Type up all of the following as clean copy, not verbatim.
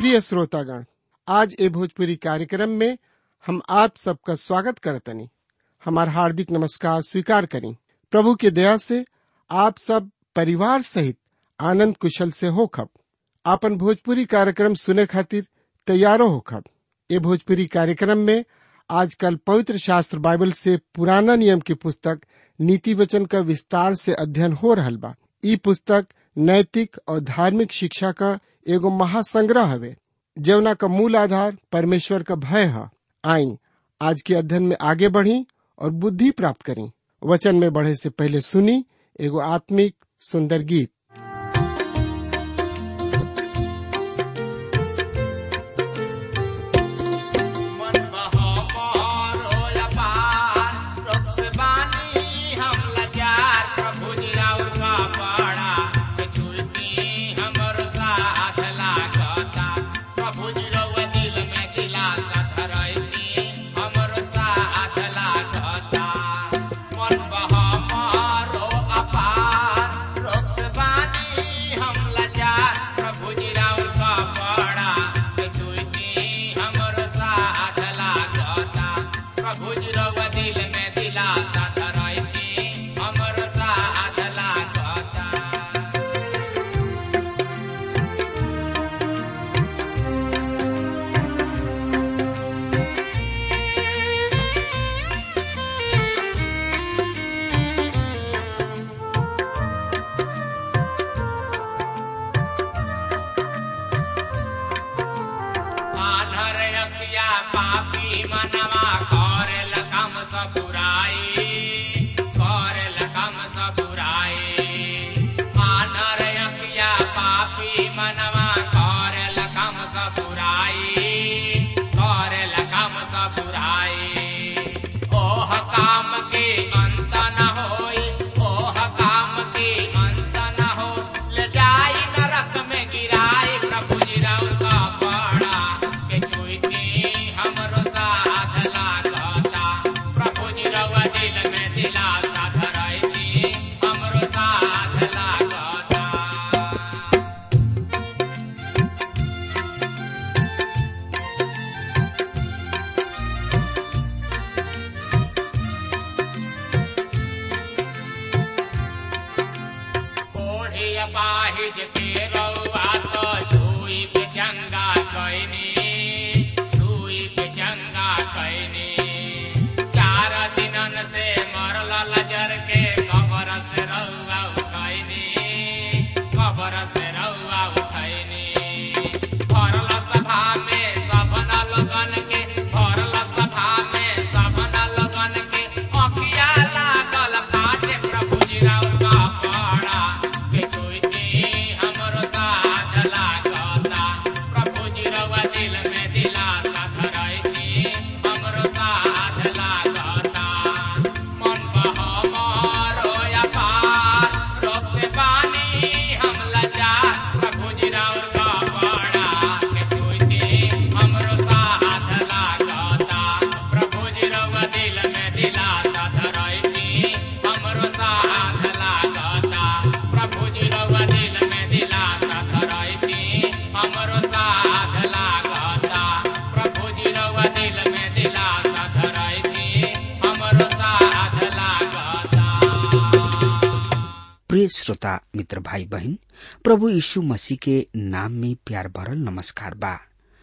प्रिय श्रोतागण, आज ए भोजपुरी कार्यक्रम में हम आप सबका स्वागत करतनी। हमार हार्दिक नमस्कार स्वीकार करें। प्रभु के दया से आप सब परिवार सहित आनंद कुशल से होखब। आपन भोजपुरी कार्यक्रम सुने खातिर तैयारो होखब। ए भोजपुरी कार्यक्रम में आजकल पवित्र शास्त्र बाइबल से पुराना नियम की पुस्तक नीति वचन का विस्तार से अध्ययन हो रहल बा। ई पुस्तक नैतिक और धार्मिक शिक्षा का एगो महासंग्रह हवे, जवना का मूल आधार परमेश्वर का भय है। आई आज के अध्ययन में आगे बढ़ी और बुद्धि प्राप्त करी। वचन में बढ़े से पहले सुनी एगो आत्मिक सुंदर गीत। प्रिय श्रोता मित्र भाई बहन, प्रभु यीशु मसीह के नाम में प्यार भरल नमस्कार बा।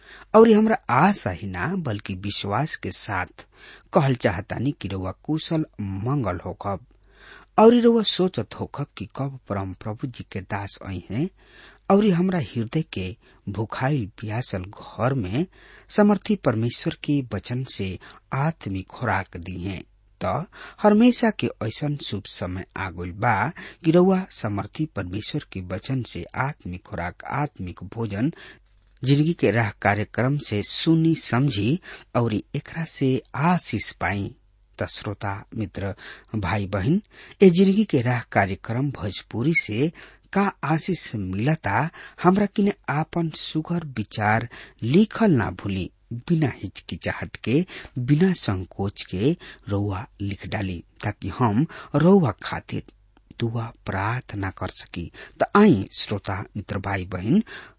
और हमरा आशा ही ना बल्कि विश्वास के साथ कहल चाहतानी कि रउआ कुशल मंगल होखब और रउआ सोचत होखब कि कब परम प्रभु जी के दास आई हैं और हमरा हृदय के भुखाइल प्यासल घर में समर्थी परमेश्वर के वचन से आत्मिक खुराक दी है। तो हमेशा के ऐसन शुभ समय आगुल बा कि रउआ समर्थी परमेश्वर के वचन से आत्मिक खुराक, आत्मिक भोजन जिंदगी के राह कार्यक्रम से सुनी समझी और एकरा से आशीष पाई। त श्रोता मित्र भाई बहन, ए जिंदगी के राह कार्यक्रम भोजपुरी से का आशीष मिलता, हमरा किने आपन सुगर विचार लिखल ना भूली। बिना हिचकिचाहट के, बिना संकोच के रउआ लिख डाली ताकि हम रउआ खातिर दुआ प्रार्थना कर सकी। त आई श्रोता मित्र भाई बहन,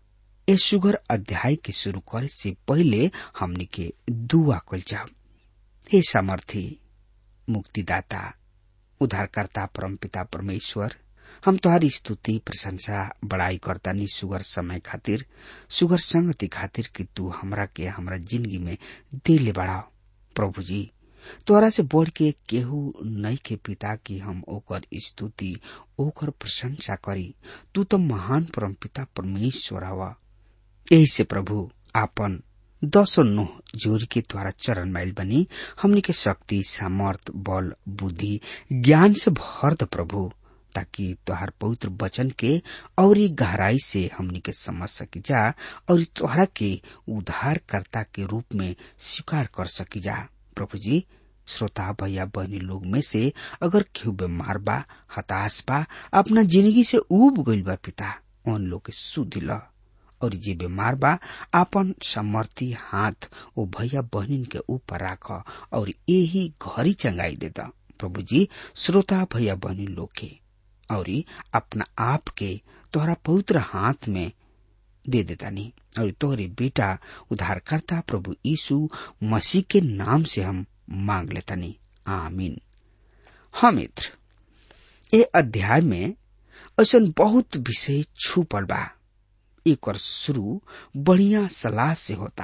ए सुगर अध्याय के शुरू करे से पहले हमनी के दुआ कइल जाओ। हे सामर्थी मुक्तिदाता उद्धारकर्ता परमपिता परमेश्वर, हम तुहारी स्तुति प्रशंसा बड़ाई करतानी सुगर समय खातिर, सुगर संगति खातिर कि तू हमरा के हमरा जिंदगी में दे ले बढ़ाओ। प्रभु जी, तोरा से बढ़ के केहू नहीं के पिता की हम ओकर स्तुति ओकर प्रशंसा करी। तू तो महान परमपिता परमेश्वर हवा। यही से प्रभु आपन 10 जोर के द्वारा चरण माइल बनी हमनी के शक्ति सामर्थ बल बुद्धि ज्ञान से भर द प्रभु, ताकि तुहार पवित्र वचन के और गहराई से हमनी के समझ सकी जा और तुहरा के उद्धारकर्ता के रूप में स्वीकार कर सकी जा। प्रभु जी, श्रोता भैया बहनी लोग में से अगर केहू बीमार बा, हताश बा, अपना जिंदगी से उब गइल बा पिता, उन लोग के सुधि ल। और जे बीमार बा आपन समर्थी हाथ ओ भैया बहनिन के ऊपर राख और यही घरी चंगाई देता। प्रभु जी, श्रोता भैया बहनी लोग के और अपना आप के तोहरा पवित्र हाथ में दे देता नहीं और तोहरे बेटा उद्धारकर्ता प्रभु यीशु मसीह के नाम से हम मांग लेता नहीं, आमीन। हाँ मित्र, ये अध्याय में ऐसा बहुत विषय छुपल बा। एक और शुरू बढ़िया सलाह से होता।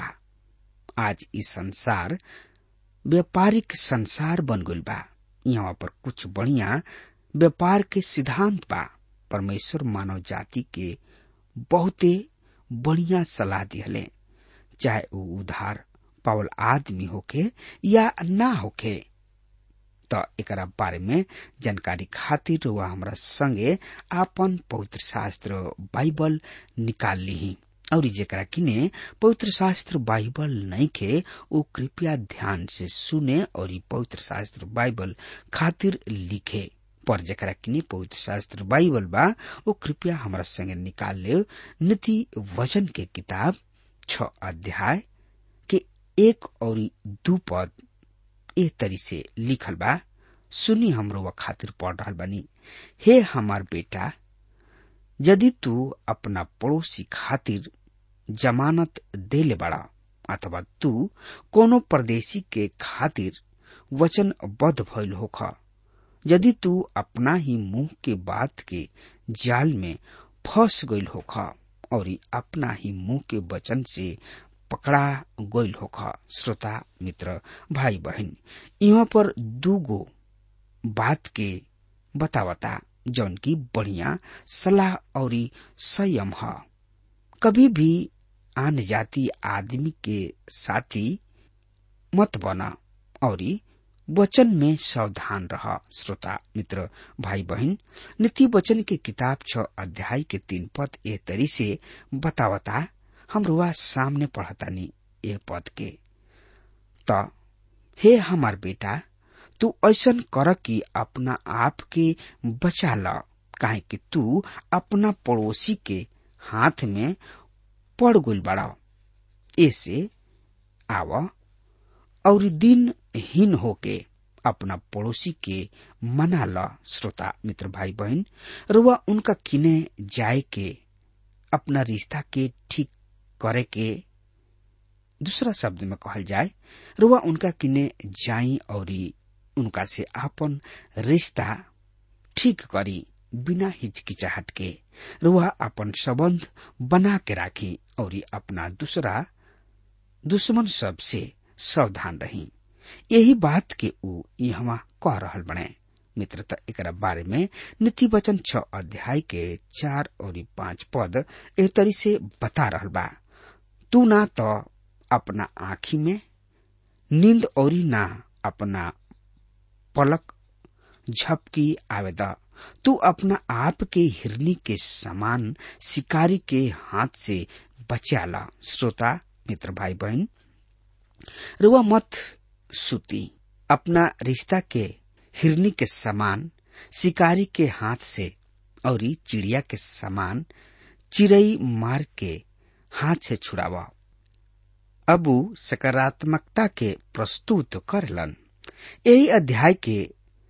आज इस संसार व्यापारिक संसार बन गइल बा। यहाँ पर कुछ बढ़िया व्यापार के सिद्धांत बा। परमेश्वर मानव जाति के बहुते बढ़िया सलाह दिहले, चाहे वो उधार पावल आदमी होके या ना होके। तो एकरा बारे में जानकारी खातिर वह हमरा संगे आपन पवित्र शास्त्र बाइबल निकाल ली और जेकरा किने पवित्र शास्त्र बाइबल नहीं के वो कृपया ध्यान से सुने और पवित्र शास्त्र बाइबल खातिर लिखे। पर जेकरा किने पवित्र शास्त्र बाइबल बा वो कृपया हमरा संगे निकाल ले। नीति वचन के किताब 6 अध्याय के 1 और 2 पद ए तरी से लिखल बा। सुनी हमरो व खातिर पढ़ रहल बनी। हे हमार बेटा, यदि तू अपना पड़ोसी खातिर जमानत दे ले बड़ा अथवा तू कोनो परदेशी के खातिर वचनबद्ध भइल होख, यदि तू अपना ही मुंह के बात के जाल में फंस गइल होख और अपना ही मुंह के वचन से पकड़ा गइल होख। श्रोता मित्र भाई बहन, यहाँ पर 2 बात के बतावता जौन की बढ़िया सलाह और संयम है। कभी भी आन जाति आदमी के साथी मत बना और वचन में सावधान रहा। श्रोता मित्र भाई बहन, नीति वचन के किताब 6 अध्याय के 3 पद ए तरी से बतावता। हम रुआ सामने पढ़तानी ए पद के। तो हे हमार बेटा, तू ऐसन कर कि अपना आप के बचा ल, काहे कि तू अपना पड़ोसी के हाथ में पड़ गइल बड़ा। ऐसे आव और दिनहीन होके अपना पड़ोसी के मना ल। श्रोता मित्र भाई बहन, रुआ उनका किने जाए के अपना रिश्ता के ठीक करे के, दूसरा शब्द में कहल जाए, रुआ उनका किने जाई और उनका से आपन रिश्ता ठीक करी बिना हिचकिचाहट के। रुआ अपन संबंध बना के राखी और अपना दूसरा दुश्मन सब से सावधान रही। यही बात के ऊ यहाँ कह रहल बने। मित्रता एकरा बारे में नीति वचन 6 अध्याय के 4 और 5 पद एह तरी से बता रहल बा। तू ना तो अपना आँखी में नींद और ना अपना पलक झपकी आवेदा। तू अपना आप के हिरनी के समान शिकारी के हाथ से बचाला। श्रोता मित्र भाई बहन, रुआ मत सुती अपना रिश्ता के हिरनी के समान शिकारी के हाथ से और चिड़िया के समान चिड़ई मार के हाथ से छुड़ावा। अबू सकारात्मकता के प्रस्तुत करलन। यही अध्याय के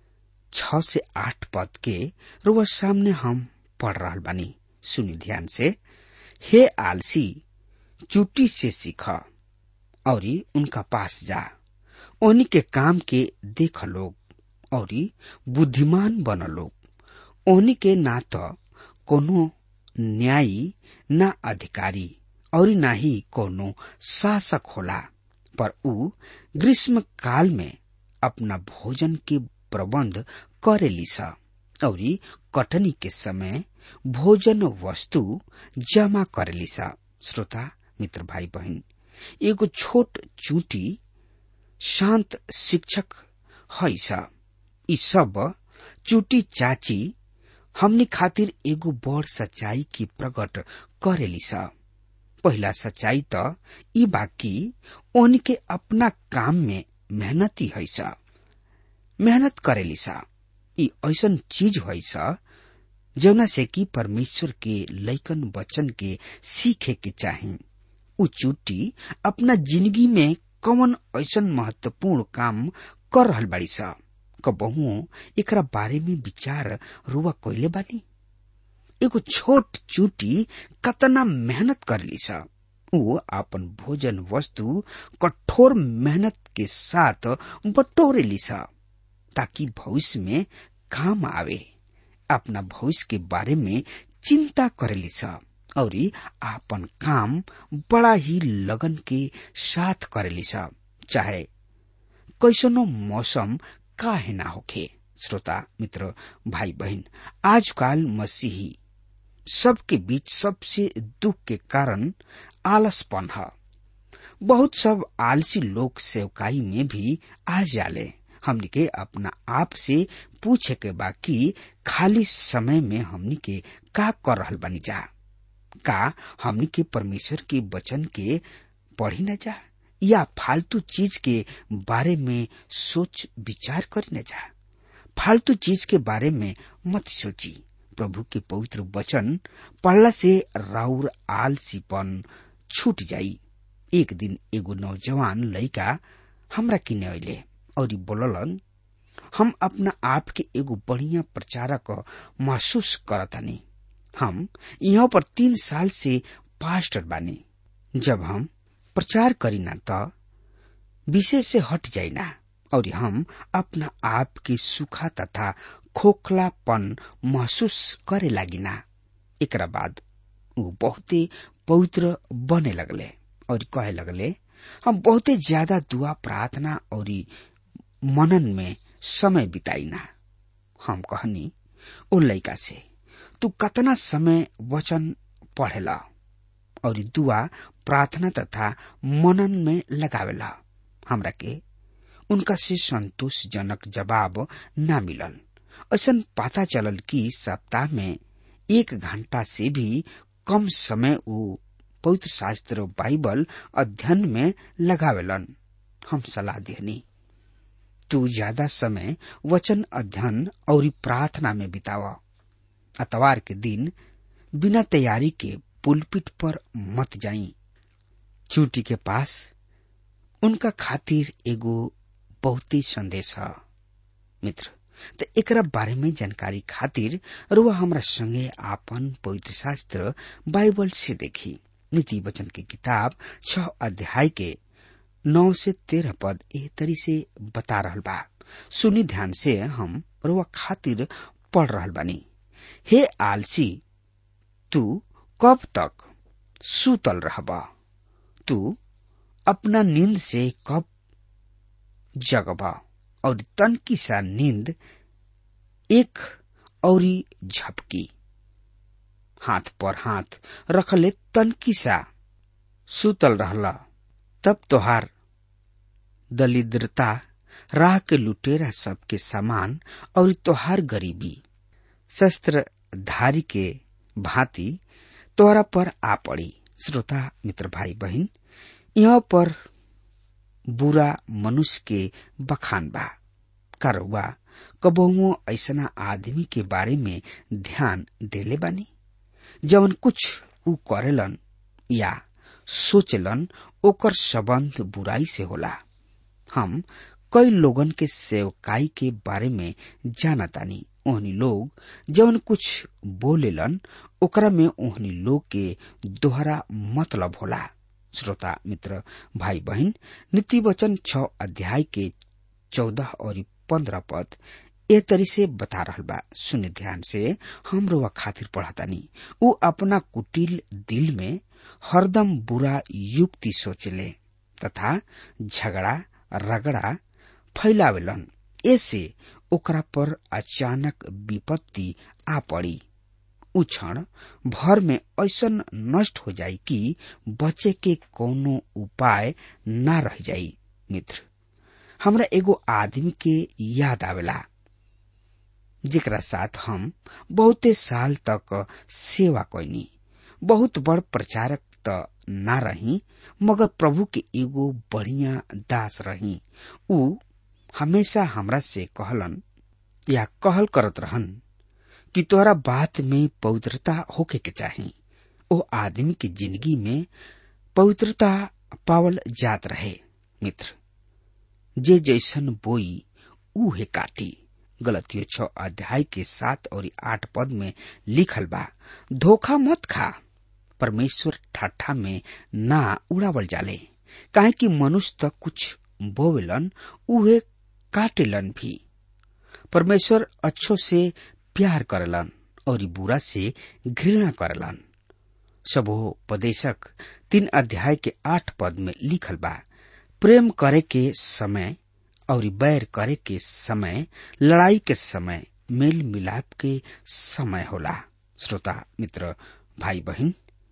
6 से 8 पद के रुआ सामने हम पढ़ रहल बानी। सुनी ध्यान से। हे आलसी, चुटी से सीख और उनका पास जा। ओनी के काम के देख लोग और बुद्धिमान बन लोग। ओनी के ना तो कोनो न्यायी, ना अधिकारी और ना ही कोनो शासक होला, पर ऊ ग्रीष्म काल में अपना भोजन के प्रबंध करेली सा और कटनी के समय भोजन वस्तु जमा करेली सा। श्रोता मित्र भाई बहन, एगो छोट चूंटी शांत शिक्षक है सा। ई सब चूंटी चाची हमनी खातिर एगो बड़ सच्चाई की प्रकट करेली सा। पहला सच्चाई तो ई बाकी उनके अपना काम में मेहनती है सा, मेहनत करेली सा। ई ऐसन चीज है सा जौना से कि परमेश्वर के लइकन बचन के सीखे के चाही। उ चूटी अपना जिंदगी में कौन ऐसन महत्वपूर्ण काम कर रहल बाड़ी सा, कबहू एकरा बारे में विचार रुआ कइले बानी? एगो छोट चूटी कतना मेहनत करली सा। उ अपन भोजन वस्तु कठोर मेहनत के साथ बटोरेली सा ताकि भविष्य में काम आवे। अपना भविष्य के बारे में चिंता करेली सा और आपन काम बड़ा ही लगन के साथ करेली सा, चाहे कैसनो मौसम काहे ना होखे। श्रोता मित्र भाई बहन, आजकल मसीही सबके बीच सबसे दुख के कारण आलसपन है। बहुत सब आलसी लोग सेवकाई में भी आ जाले। हमनी के अपना आप से पूछे के बा कि खाली समय में हमनी के का कर रहल बानी जा? का हमनी के परमेश्वर के वचन के पढ़ी न जा या फालतू चीज के बारे में सोच विचार करी न जा? फालतू चीज के बारे में मत सोची। प्रभु के पवित्र वचन पढ़ला से राउर आलसीपन छूट जाई। एक दिन एगो नौजवान लड़का हमरा किने अइले और बोललन, हम अपना आप के एगो बढ़िया प्रचारक महसूस करतानी। हम यहाँ पर 3 साल से पास्टर बानी। जब हम प्रचार करी ना तो विषय से हट जाइना और हम अपना आप के सूखा तथा खोखलापन महसूस करे लागिना। एकरा बाद ऊ बहुते पवित्र बने लगले और कहे लगले, हम बहुते ज्यादा दुआ प्रार्थना और मनन में समय बिताइना। हम कहनी ओ लइका से, तू कतना समय वचन पढ़ेला और दुआ प्रार्थना तथा मनन में लगावेला? हमरा के उनका से संतोषजनक जवाब ना मिलल। ऐसन पता चलल कि सप्ताह में 1 घंटा से भी कम समय वो पवित्र शास्त्र बाइबल अध्ययन में लगावेलन। हम सलाह देनी, तू ज्यादा समय वचन अध्ययन और प्रार्थना में बितावा। अतवार के दिन बिना तैयारी के पुलपिट पर मत जाई। चूटी के पास उनका खातिर एगो बहुते संदेश है। मित्र, तो एकरा बारे में जानकारी खातिर रुआ हमरा संगे आपन पवित्र शास्त्र बाइबल से देखी। नीति वचन की किताब 6 अध्याय के 9 से 13 पद एह तरी से बता रहल बा। सुनी ध्यान से, हम रुआ खातिर पढ़ रहल बानी। हे आलसी, तू कब तक सुतल रहबा? तू अपना नींद से कब जगबा? और तनकी सा नींद एक औरी झपकी, हाथ पर हाथ रखले तनकी सा सुतल रहला, तब तोहार दरिद्रता राह के लुटेरा सबके समान और तोहार गरीबी शस्त्रधारी के भांति तोरा पर आ पड़ी। श्रोता मित्र भाई बहन, यहाँ पर बुरा मनुष्य के बखान बा। करवा कबहुओ ऐसना आदमी के बारे में ध्यान देले बानी जवन कुछ ऊ करेलन या सोचलन ओकर संबंध बुराई से होला। हम कई लोगन के सेवकाई के बारे में जानतानी। ओहनी लोग जवन कुछ बोलेलन ओकरा में ओहनी लोग के दोहरा मतलब होला। श्रोता मित्र भाई बहन, नीति वचन 6 अध्याय के 14 और 15 पद ए तरी से बता रहल बा। सुन ध्यान से, हम रोवा खातिर पढ़तानी। उ अपना कुटिल दिल में हरदम बुरा युक्ति सोचले तथा झगड़ा रगड़ा फैलावेलन। ऐसे ओकरा पर अचानक विपत्ति आ पड़ी। उ क्षण भर में ऐसन नष्ट हो जाई कि बचे के कोनो उपाय ना रह जाई। मित्र, हमरा एगो आदमी के याद आवेला जेकरा साथ हम बहुते साल तक सेवा कैनी। बहुत बड़ प्रचारक त ना रही, मगर प्रभु के एगो बढ़िया दास रही। उ हमेशा हमरा से कहलन या कहल करत रहन कि तोरा बात में पवित्रता होके के चाही। ओ आदमी के जिंदगी में पवित्रता पावल जात रहे। मित्र, जे जैसन बोई उहे काटी। गलतियों 6 अध्याय के 7 और 8 पद में लिखल बा, धोखा मत खा, परमेश्वर ठाठा में ना उड़ावल जाले। काहे कि मनुष्य तक कुछ बोवेलन उहे काटेलन भी। परमेश्वर अच्छो से प्यार करलन और बुरा से घृणा करलन। सबोपदेशक 3 अध्याय के 8 पद में लिखल बा, प्रेम करे के समय और बैर करे के समय, लड़ाई के समय, मेल मिलाप के समय होला। श्रोता मित्र भाई बहन,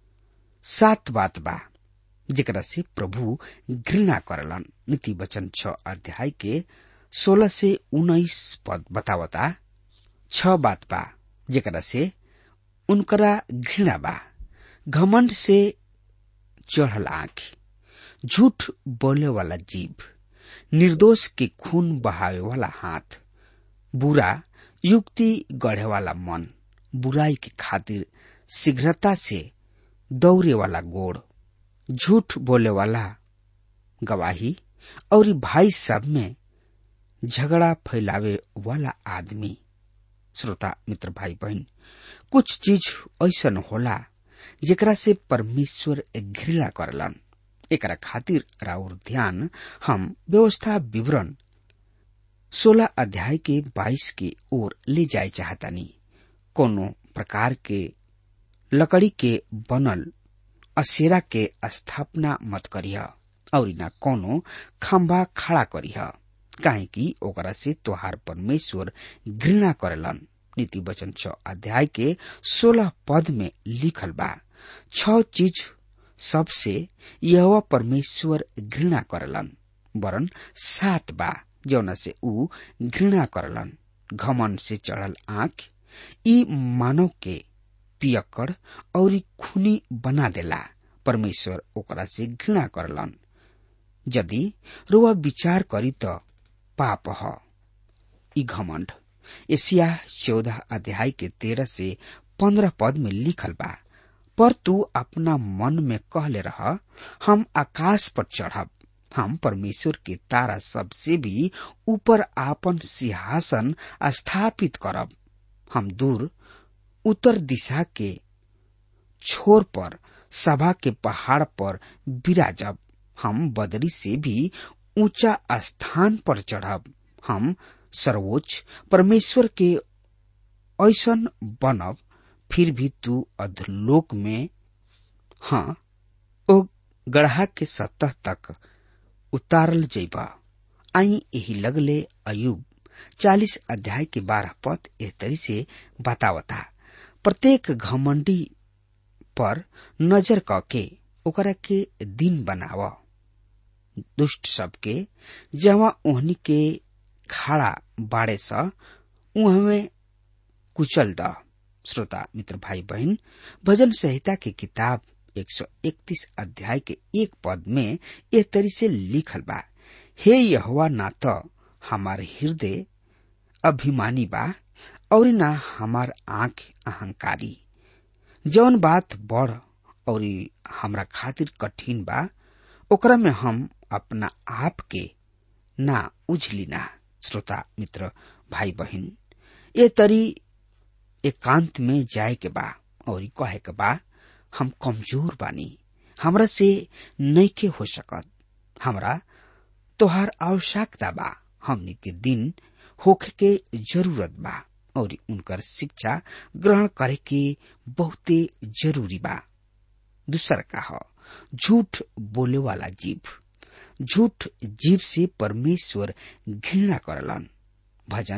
7 बात बा जेकरा से प्रभु घृणा करलन। नीति वचन 6 अध्याय के 16 से 19 पद बतावता 6 बात बा जेकरा से उनकरा घृणा बा। घमंड से चढ़ल आंख, झूठ बोले वाला जीभ, निर्दोष के खून बहावे वाला हाथ, बुरा युक्ति गढ़े वाला मन, बुराई के खातिर शीघ्रता से दौड़े वाला गोड़, झूठ बोले वाला गवाही और भाई सब में झगड़ा फैलावे वाला आदमी। श्रोता मित्र भाई बहन, कुछ चीज ऐसन होला जेकरा से परमेश्वर घृणा करलन। एकरा खातिर राउर ध्यान हम व्यवस्था विवरण 16 अध्याय के 22 के ओर ले जाए चाहतानी। कोनो प्रकार के लकड़ी के बनल असेरा के स्थापना मत करिह और न कोनो खंभा खड़ा करिह, काहे कि ओकरा से तोहार परमेश्वर घृणा करेलन। नीति वचन 6 अध्याय के 16 पद में लिखल बा, 6 चीज सबसे यहोवा परमेश्वर घृणा करलन, वरन 7 बा जौना से ऊ घृणा करलन। घमंड से चढ़ल आंख, ई मानव के पियक्कड़ और खूनी बना देला। परमेश्वर ओकरा से घृणा करलन। यदि रुआ विचार करी त पाप ह ई घमंड। एशिया 14 अध्याय के 13 से 15 पद में लिखल बा, पर तू अपना मन में कहले रह, हम आकाश पर चढ़ब, हम परमेश्वर के तारा सब से भी ऊपर आपन सिंहासन स्थापित करब। हम दूर उत्तर दिशा के छोर पर सभा के पहाड़ पर विराजब। हम बदरी से भी ऊंचा स्थान पर चढ़ब। हम सर्वोच्च परमेश्वर के ऐसन बनब, फिर भी तू अधोलोक में, हाँ, ओ गढ़ा के सतह तक उतारल जइबा। आई यही लगले अयुब 40 अध्याय के 12 पद एह तरी से बतावता, प्रत्येक घमंडी पर नजर करके ओकरा के दिन बनाव, दुष्ट सबके जहाँ ओहनी के खड़ा बाड़े सा उहमें कुचल द। श्रोता मित्र भाई बहन, भजन संहिता की किताब 131 अध्याय के 1 पद में यह तरी से लिखल बा, हे यहोवा, ना तो हमार हृदय अभिमानी बा और ना हमार आंख अहंकारी। जौन बात बड़ और हमरा खातिर कठिन बा, ओकरा में हम अपना आप के ना उझली ना। श्रोता मित्र भाई बहन, ये तरी एकांत में जाए के बा और कहे के बा, हम कमजोर बानी, हमरा से नइखे हो सकत। हमरा तोहार आवश्यकता बा। हमनी के दिन होखे के जरूरत बा और उनकर शिक्षा ग्रहण करे के बहुते जरूरी बा। दूसर का ह झूठ बोले वाला जीव। झूठ जीव से परमेश्वर घृणा करलन। भजन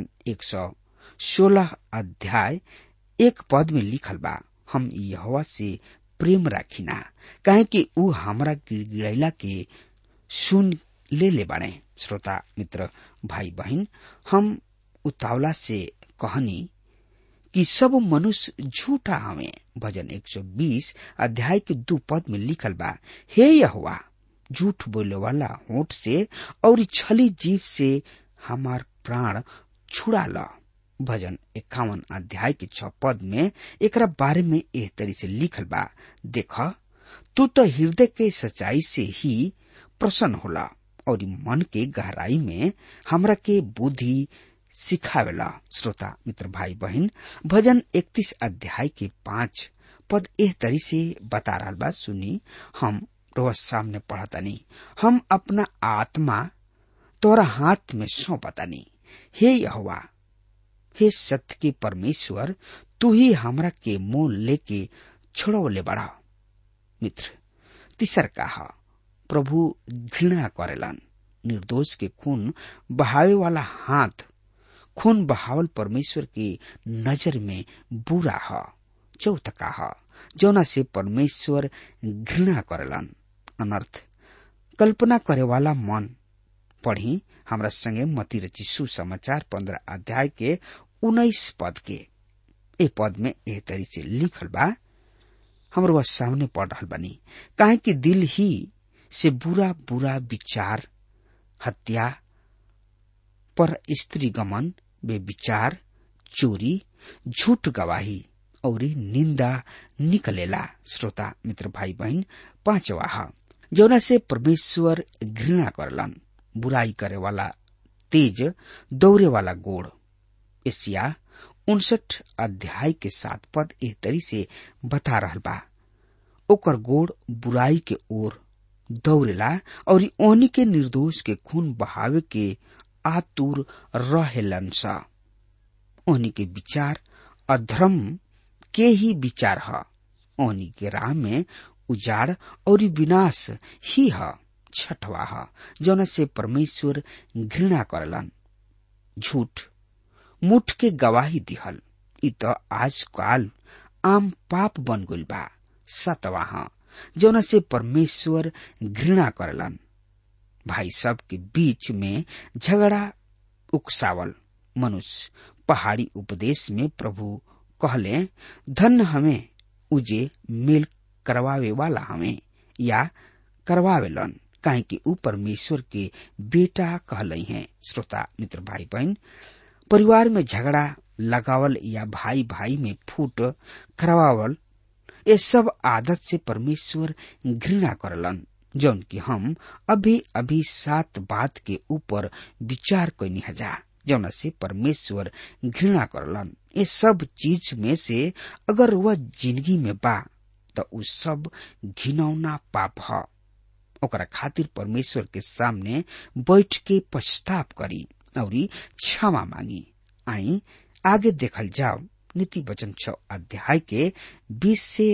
116 अध्याय 1 पद में लिखल बा, हम यहोवा से प्रेम राखिना, काहे कि ऊ हमरा गिड़गिड़ैला के सुन ले बाड़े। श्रोता मित्र भाई बहन, हम उतावला से कहनी कि सब मनुष्य झूठा हवे। भजन 120 अध्याय के 2 पद में लिखल बा, हे यहोवा, झूठ बोले वाला होंठ से और छली जीव से हमार प्राण छुड़ा ल। भजन 51 अध्याय के 6 पद में एकरा बारे में एह तरी से लिखल बा, देख तू तो हृदय के सच्चाई से ही प्रसन्न होला और मन के गहराई में हमरा के बुद्धि सिखावेला। श्रोता मित्र भाई बहन, भजन 31 अध्याय के 5 पद एह तरी से बता रहा बा, सुनी, हम रोज सामने पढ़तानी, हम अपना आत्मा तोरा हाथ में सौंपतानी। हे यहोवा, हे सत्य के परमेश्वर, तू ही हमरा के मोल लेके छोड़वले बड़ा। मित्र तीसर का ह प्रभु घृणा करेलन। निर्दोष के खून बहावे वाला हाथ, खून बहावल परमेश्वर की नजर में बुरा ह। चौथ का ह जौना से परमेश्वर घृणा करेलन। अनर्थ कल्पना करे वाला मन। पढ़ी हमरा संगे मती रची सुसमाचार 15 अध्याय के 19 पद के। ए पद में एह तरी से लिखल बा, हमरो वह सामने पढ़ रहल बानी, काहे कि दिल ही से बुरा बुरा विचार, हत्या, पर स्त्री गमन, बेविचार, चोरी, झूठ गवाही और निंदा निकलेला। श्रोता मित्र भाई बहन, पांचवा ह जौना से परमेश्वर घृणा करलन। बुराई करे वाला तेज दौड़े वाला गोड़। एशिया 59 अध्याय के 7 पद एह तरी से बता रहल बा, ओकर गोड़ बुराई के ओर दौड़ेला और ओहनी के निर्दोष के खून बहावे के आतुर रहेलन सा। ओहनी के विचार अधर्म के ही विचार ह। ओहनी के राह में उजाड़ और विनाश ही ह। छठवा ह जौना से परमेश्वर घृणा करलन। झूठ मुठ के गवाही दिहल, इ तो आजकल आम पाप बन गइल बा। सातवां ह जौना से परमेश्वर घृणा करलन। भाई सब के बीच में झगड़ा उकसावल। मनुष्य पहाड़ी उपदेश में प्रभु कहले, धन्य हमें उजे मेल करवावे वाला हमें या करवावेलन, काहे कि ऊ परमेश्वर के बेटा कहलई हैं। श्रोता मित्र भाई बहन, परिवार में झगड़ा लगावल या भाई भाई में फूट करवावल, ये सब आदत से परमेश्वर घृणा करलन। जौन कि हम अभी अभी 7 बात के ऊपर विचार कइनी हजा, जौन से परमेश्वर घृणा करलन। ये सब चीज में से अगर वह जिंदगी में बा तो उ सब घिनौना पाप ह। ओकरा खातिर परमेश्वर के सामने बैठ के पछताप करी और क्षमा मांगी। आई आगे देखल जाओ नीति वचन 6 अध्याय के 20 से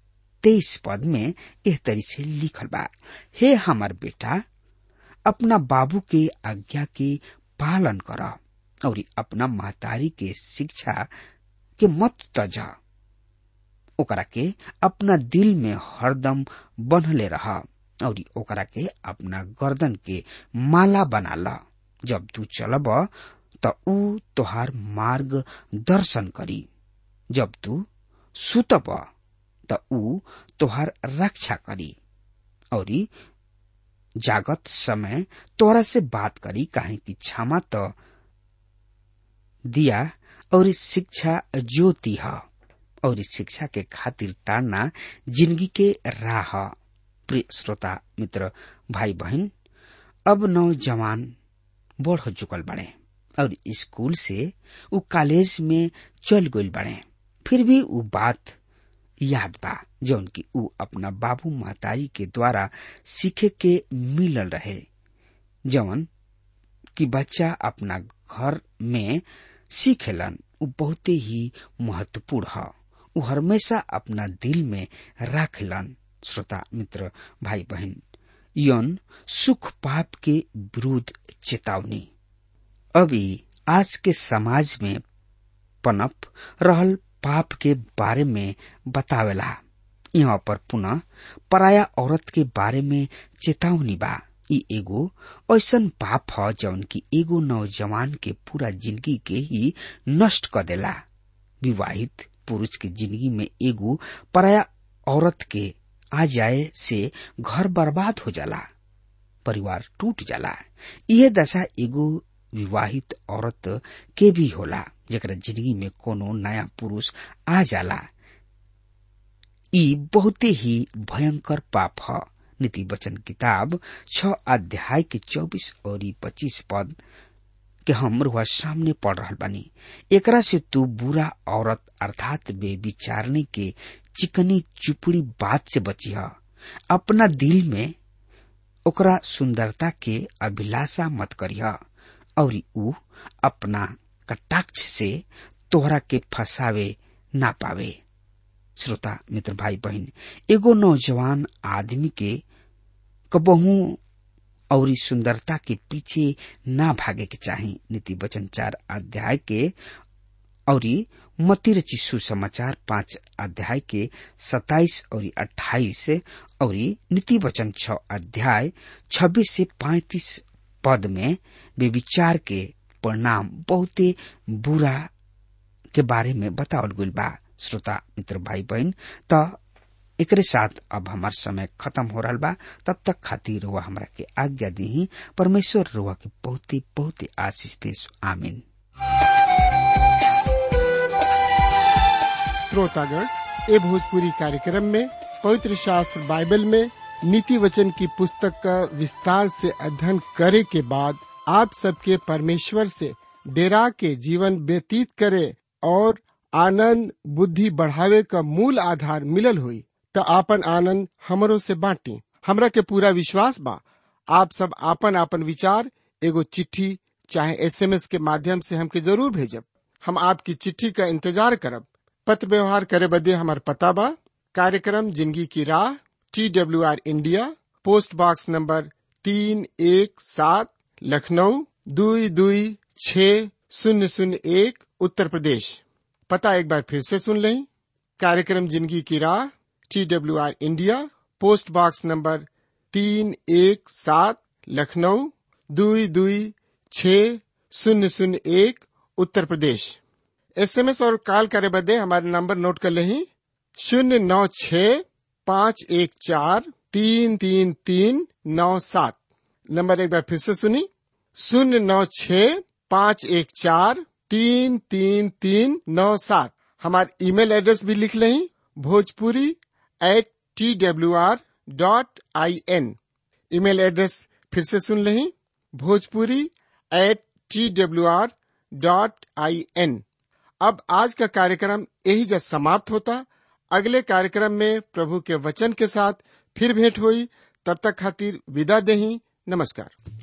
23 पद में एह तरी से लिखल बा, हे हमार बेटा, अपना बाबू के आज्ञा के पालन कर और अपना महतारी के शिक्षा के मत तज। ओकरा के अपना दिल में हरदम बन्हले रह और ओकरा के अपना गर्दन के माला बना ल। जब तू चलब त ऊ तोहार मार्ग दर्शन करी, जब तू सुतब त ऊ तोहार रक्षा करी और जागत समय तोरा से बात करी, काहे कि क्षमा तो दिया और शिक्षा ज्योति है और शिक्षा के खातिर ताड़ना जिंदगी के राह। प्रिय श्रोता मित्र भाई बहन, अब नौजवान बड़ हो चुकल बड़े और स्कूल से उ कॉलेज में चल गइल बड़े, फिर भी उ बात याद बा जौन की ऊ अपना बाबू माताई के द्वारा सीखे के मिलल रहे। जौन कि बच्चा अपना घर में सीखेलन ऊ बहुते ही महत्वपूर्ण है। ऊ हमेशा अपना दिल में राखलन। श्रोता मित्र भाई बहन, यौन सुख पाप के विरुद्ध चेतावनी अभी आज के समाज में पनप रहल पाप के बारे में बतावेला। यहाँ पर पुनः पराया औरत के बारे में चेतावनी बा। ई एगो ऐसन पाप है जौन की एगो नौजवान के पूरा जिंदगी के ही नष्ट कर देला। विवाहित पुरुष के जिंदगी में एगो पराया औरत के आ जाए से घर बर्बाद हो जाला, परिवार टूट जाला। यह दशा एगो विवाहित औरत के भी होला जेकरा जिंदगी में कोनो नया पुरुष आ जाला। ई बहुते ही भयंकर पाप है। नीति वचन किताब 6 अध्याय के 24 और 25 पद के हम रुआ सामने पढ़ रहल बानी। एकरा से तू बुरा औरत अर्थात बेविचारने के चिकनी चुपड़ी बात से बची है। अपना दिल में ओकरा सुंदरता के अभिलाषा मत करिया और ऊ अपना कटाक्ष से तोहरा के फसावे ना पावे। श्रोता मित्र भाई बहन, एगो नौजवान आदमी के कबहू और सुंदरता के पीछे ना भागे के चाही। नीति वचन 4 अध्याय के और मत्ती रचित सुसमाचार 5 अध्याय के 27 और 28 और नीति वचन 6 अध्याय 26 से 35 पद में व्यभिचार के परिणाम बहुते बुरा के बारे में बतावल गइल बा। श्रोता मित्र भाई बहन, त एकरे साथ अब हमार समय खत्म हो रहा बा। तब तक खातिर रुआ हमरा के आज्ञा दी। परमेश्वर रुआ के बहुते बहुते आशीष देस। आमीन। श्रोतागण, ये भोजपुरी कार्यक्रम में पवित्र शास्त्र बाइबल में नीति वचन की पुस्तक का विस्तार से अध्ययन करे के बाद आप सबके परमेश्वर से डेरा के जीवन व्यतीत करे और आनंद बुद्धि बढ़ावे का मूल आधार मिलल हुई तो आपन आनंद हमरो से बांटी। हमरा के पूरा विश्वास बा आप सब आपन आपन विचार एगो चिट्ठी चाहे SMS के माध्यम से हमके जरूर भेजब। हम आपकी चिट्ठी का इंतजार करब। पत्र व्यवहार करे बदे हमार पता बा कार्यक्रम जिंदगी की राह, TWR India, post box number 317 Lucknow 226001 Uttar Pradesh. पता एक बार फिर से सुन लें। कार्यक्रम जिंदगी की राह, TWR India, post box number 317 Lucknow 226001 Uttar Pradesh. SMS और कॉल करे बदे हमारे नंबर नोट कर लें 096-514-33397। नंबर एक बार फिर से सुनी 096-514-33397। हमारे ईमेल एड्रेस भी लिख लें bhojpuri@twr.in। ईमेल एड्रेस फिर से सुन लें bhojpuri@twr.in। अब आज का कार्यक्रम यही जब समाप्त होता। अगले कार्यक्रम में प्रभु के वचन के साथ फिर भेंट हुई। तब तक खातिर विदा देही। नमस्कार।